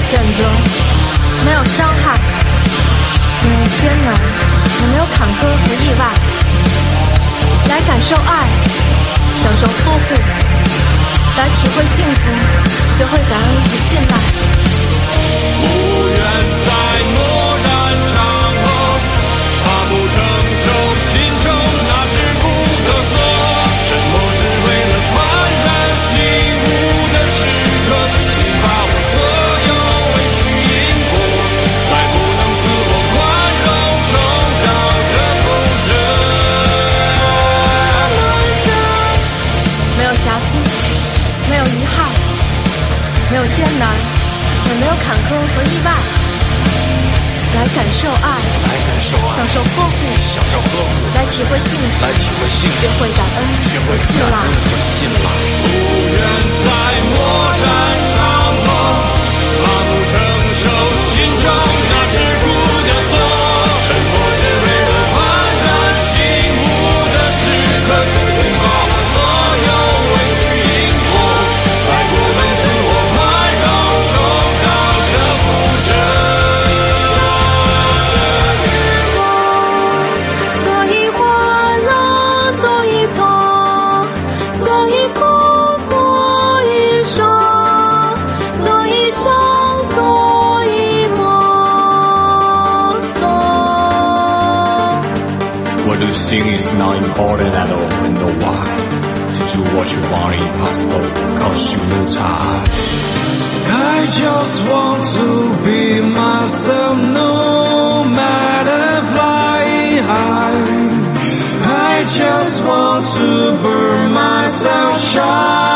选择，没有伤害，没有艰难，也没有坎坷和意外。来感受爱，享受呵护，来体会幸福，学会感恩和信赖。 不愿在默然场合，怕不承受心中那只不可索。沉默只为了传染幸福的时刻，请把我所有委屈因果，再不能自我宽容，重蹈这覆辙。 没有瑕疵，没有遗憾，没有艰难，也没有坎坷和意外。来感受爱，享受呵护，来体会幸福，学会感恩和信赖。 不愿在默然场合，怕不承受心中那只不可索。沉默只为了传染幸福的时刻，请把我所有委屈因果，再不能自我宽容，重蹈这覆辙。 What you think is not important at all and know why. To do what you want is impossible, cause you know time. I just want to be myself, no matter flying high. I just want to burn myself shine.